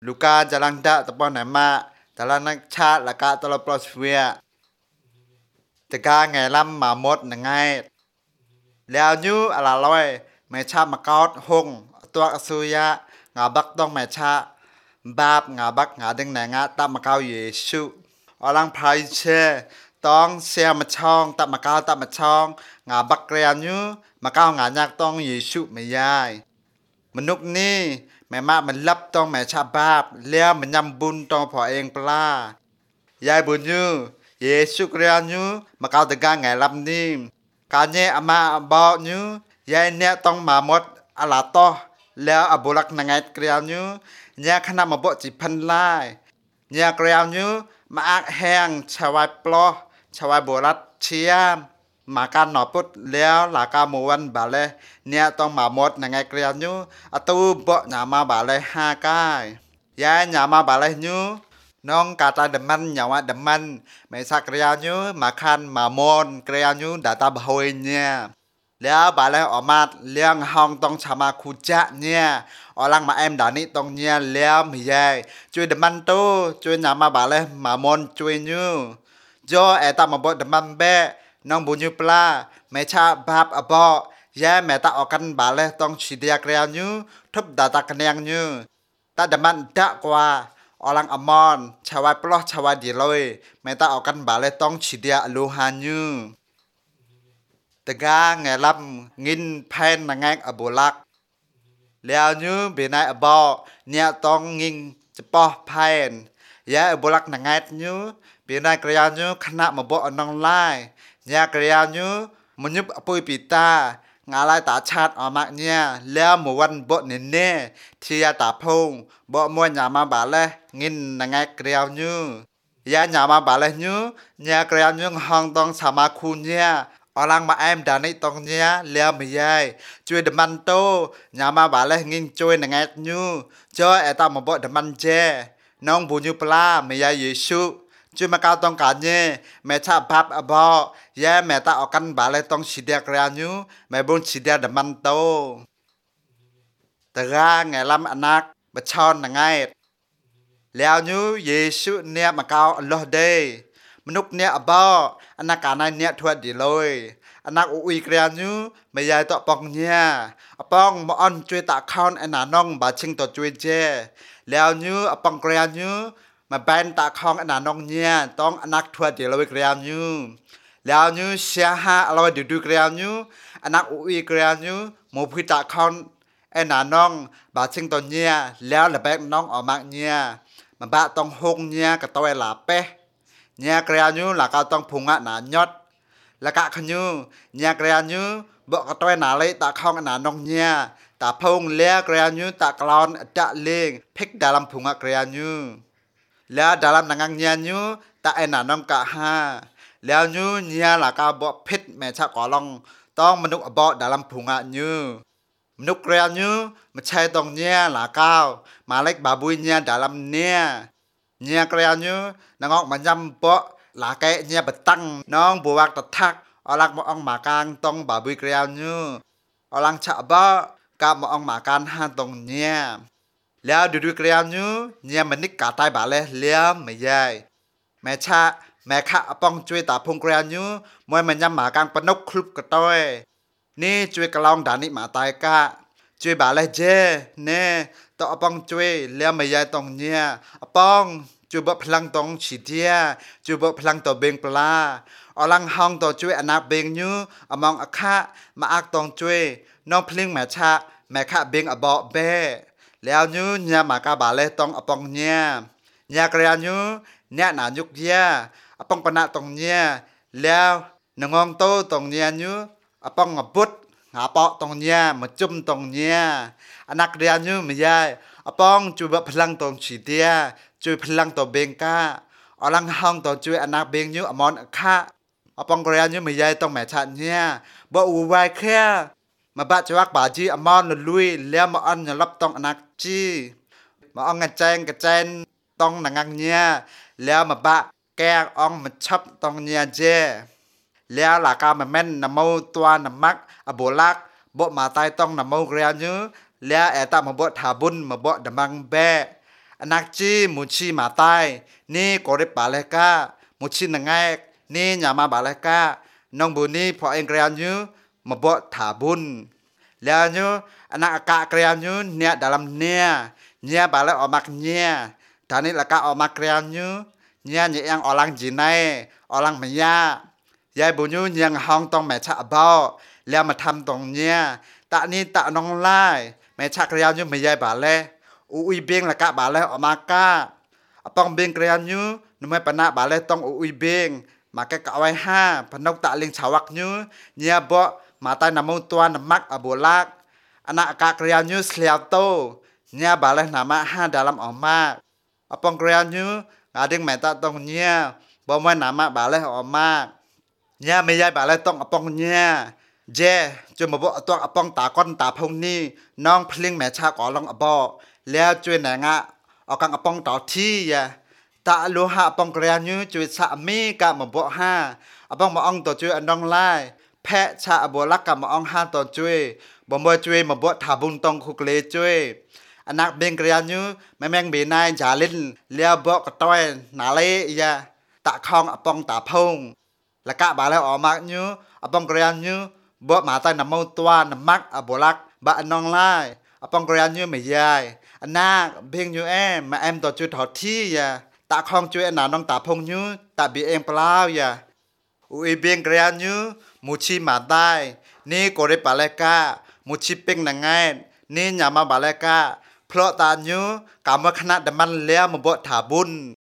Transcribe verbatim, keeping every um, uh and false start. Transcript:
ลูกาจะลังดะตะปอนไหนมาแต่ละนักชาติละกาตลอดปลอสเวียจะกาไงลำหมาหมดนังไงแล้วยูอะไรลอยไม่ชามาเกาดหงตัวอสุยะงาบักต้องไม่ชาบาปงาบักงาดึงไหนงาตามมาเกาเยซูอลังพายเชต้องเสียมาช่องตามมาเกาตามมาช่องงาบักเรียนยูมาเกางานยากต้องเยซูไม่ยายมนุษย์นี่แม่มามันรับต้องแม่ชาบาปแล้วมันยำบุญต้องพอเองปลายายบุญยูเยซูเรียนยูมาเกาตะกาไงรับนี่การเนอามาบอกยูยายเนี่ยต้องมาหมดอาลาโตแล้วอบุรักนังไงเกลียวยูเนี่ยขณะมาบอกจิพันไล่เนี่ยเกลียวยูมาอักแห้งชาวายปลอชาวายโบรัดเชียมมาการหนอปุดแล้วหลากาโมวันบาเลเนี่ยต้องมาหมดนังไงเกลียวยูอตูบอกหนามาบาเลห้ากายยายหนามาบาเลยูน้องกาตาดมันอย่าว่าดมันไม่สักเรียนูมาคันมามอนเกรียนูดาตาบอยเนี่ยแล้วบาแล้วออกมาเลี้ยงห้องต้องชามาคูจะเนี่ยอลังมาเอ็มดานี่ต้องเนี่ยแล้วมีใหญ่ช่วยดมันโตช่วยนำมาบาเลยมามอนช่วยยูจอเอตามาบดดมันเบะน้องบุญยูปลาไม่ชาบาบอบอยาแม่ตาออกกันบาเลยต้องชีเดียเกรียนูทุบดาตากันยังยูตาดมันดะกว่าอลังอมอนชาวปลอชาวดีลอยไม่ตาออกกันบาเลยต้องฉีดยาลูฮานูตะกาไงลำงินแพนนังไงอบุลักแล้วนูเบนายอบอเนี่ยต้องงิงจะปอแพนยาอบุลักนังไงนูเบนายกระยานูขณะมาบอกนองไล่เนี่ยกระยานูมันยุบปุยปีตางาลายตาชาติออกมาเนี่ยแล้วหมู่วันบ่เนเน่ที่ยาตาพงบ่มวยหยามาบาเลงินนังไงเกลียวยูยาหยามาบาเลยูเนี่ยเกลียวยูห้องต้องสามาคูเนี่ยอลังมาแอมดานิตองเนี่ยแล้วไม่ยายช่วยดมันโตหยามาบาเลงินช่วยนังไงยูจอเอตามาบ่ดมันเจน้องบุญยูปลาไม่ยายเยซูช่วยมาเกาต้องการเนี่ยแม่ชาพับอบอยาแม่ตาออกกันบาเลยต้องฉีดยากระยานูแม่บุญฉีดยาดมันโตแต่ร่างไงลำอนักบัชอนนังไงแล้วนูเยซูเนี่ยมาเกาอัลลอฮ์เดมนุษย์เนี่ยอบออนักการนั้นเนี่ยทวดดีเลยอนักอุยกระยานูไม่ยายต่อปองเนี่ยอปองมาอ่อนช่วยตาคอนไอ้นาน้องบาชิงต่อช่วยเจแล้วนูอปองกระยานูมาแบนตาคองอนานองเนี่ยต้องอนักทวดเดียวเลยกระยามยูแล้วยูเสียหาเราดูดูกระยามยูอนักอุ้ยกระยามยูหมูพิตาคอนอนานองบาชิงตัวเนี่ยแล้วละแบกน้องออกมาเนี่ยมาบะต้องหงเนี่ยกับตัวหลาเป้เนี่ยกระยามยูหลักเอาต้องพุงอ่ะหนายอดแล้วกะขยูเนี่ยกระยามยูบอกกับตัวหนาเลยตาคองอนานองเนี่ยตาพงเลี้ยกระยามยูตากลอนจะเลี้ยงพิกดาลำพุงอ่ะกระยามยูแล้วดาลัมนังเงียนูตาเอ็นาน้องกะฮาแล้วนูเนียหลักาบอกพิษแม่ชะกอลองต้องมนุษย์บอกดาลัมพุงะนูมนุษย์เรียนนูไม่ใช่ต้องเนียหลักาวมาเล็กบาบุยเนียดาลัมเนียเนียเรียนนูนางออกมันยำปะหลักแกเนียบัดตั้งน้องบัวตัดทักอลักมาอองหมากางต้องบาบุยเรียนนูอลังชะบอกามาอองหมากางห้าตรงเนียแล้วดูดูเกลียวนูเนี่ยมันนิกกาตายบาเลยเลี้ยมไม่ใหญ่แม่ชาแม่ข้าป้องช่วยตาพงเกลียวนูมวยมันยำหมากางปนกคลุบกระต้อยนี่ช่วยกระลองดานิมาตายกะช่วยบาเลยเจเน่ต่อป้องช่วยเลี้ยมไม่ใหญ่ตรงเนี่ยป้องช่วยบพลังตรงฉีดเทียช่วยบพลังต่อเบงปลาอลังห้องต่อช่วยอนาเบงนูอมองอาคามาอักตรงช่วยน้องพลิงแม่ชาแม่ข้าเบงอบอเบ้แล้วยูเนี่ยมากาบาเลต้องอปองเนี่ยเนี่ยกระยานูเนี่ยหนายุกเยียอปองปนะตรงเนี่ยแล้วนงองโตตรงเนี่ยยูอปองอบุดหาปอตรงเนี่ยมาจุ่มตรงเนี่ยอนักเรียนยูไม่ใช่อปองจูบพลังตรงฉีเดียจูพลังตัวเบงกาอลังห้องตัวจูอนักเบงยูอมอนค่าอปองกระยานูไม่ใช่ต้องแม่ชันเนี่ยบ่อูไวแค่มาบะจวักบาจีอมอนลุยแล้วมาอันอย่ารับต้องอนักจีมาอังกระแจงกระแจนต้องหนังเนี่ยแล้วมาบะแกงอ่องมาชับต้องเนี่ยเจแล้วหลักการมาแม่นนำมูตัวนำมักอโบลักบ่มาตายต้องนำมูเรียนยูแล้วแอตามาบ่ถาบุญมาบ่ดมังแบอนักจีมุชีมาตายนี่ก็ได้บาเลกามุชีนังไงนี่อย่ามาบาเลกาน้องบุญนี่พอเองเกรียนยูมาบดถาบุญแล้วยูอนักอากาเกรียนยูเนี่ยดัลำเนี่ยเนี่ยบาเลออกมาเนี่ยตอนนี้ละกาออกมาเกรียนยูเนี่ยเนี่ยยังอลังจีนายอลังไม่ยายายบุญยูยังห้องต้องแม่ชะเบาแล้วมาทำตรงเนี่ยตะนี้ตะน้องไล่แม่ชะเกรียนยูไม่ยายบาเลอุ้ยเบียงละกะบาเลออกมากาปองเบียงเกรียนยูนุ่มไม่ปนะบาเลต้องอุ้ยเบียงมาแกกะไว้ห้าพนกตะเลียงชาวักยูเนี่ยบ่มาตายนำมงตัวน้ำมักอบุลักอนาอากาเกรียนยูเสียวโตเนี่ยบาเลนามาห้าดาลัมออกมาปองเกรียนยูอาดึงแม่ตาตรงเนี่ยบ่ไม่นามาบาเลออกมาเนี่ยไม่ยายบาเลต้องปองเนี่ยเจจนมาบ่ตัวปองตาก้อนตาพงนี่น้องพลิงแม่ชาก่อลองอบอแล้วช่วยแหนงะเอากังอปองต่อที่ยะตาลูหะปองเกรียนยูช่วยสามีกะมาบ่ห้าอปองมาอองตัวช่วยอันดองไล่แพะชาอบัวลักกะมาอองห้าตัวช่วยบ่บ่ช่วยมาบ่ถาบุญตองคุกเลช่วยอนักเบงเกรียนยูแม่แมงบีนายจาลินเลียวบ่กะต้อยนาเลยยะตะคองอปองตาพงละกะบาแล้วออกมายูอปองเกรียนยูบ่มาตายนำมตัวน้ำมักอบัวลักบะอันนองไล่อปองเกรียนยูไม่ยายอันนักเพียงยูแอมมาแอมตัวจุดถอดที่ยาตาคองจุยอันนาน้องตาพงยูตาบีเองเปล่ายาอุยเบียงเกรียนยูมูชีมาได้นี่โกเรปาเลกามูชีเป็งนังไงนี่อย่ามาบาเลกาเพราะตายูกำว่าคณะดมันเลี้ยมาบดถาบุญ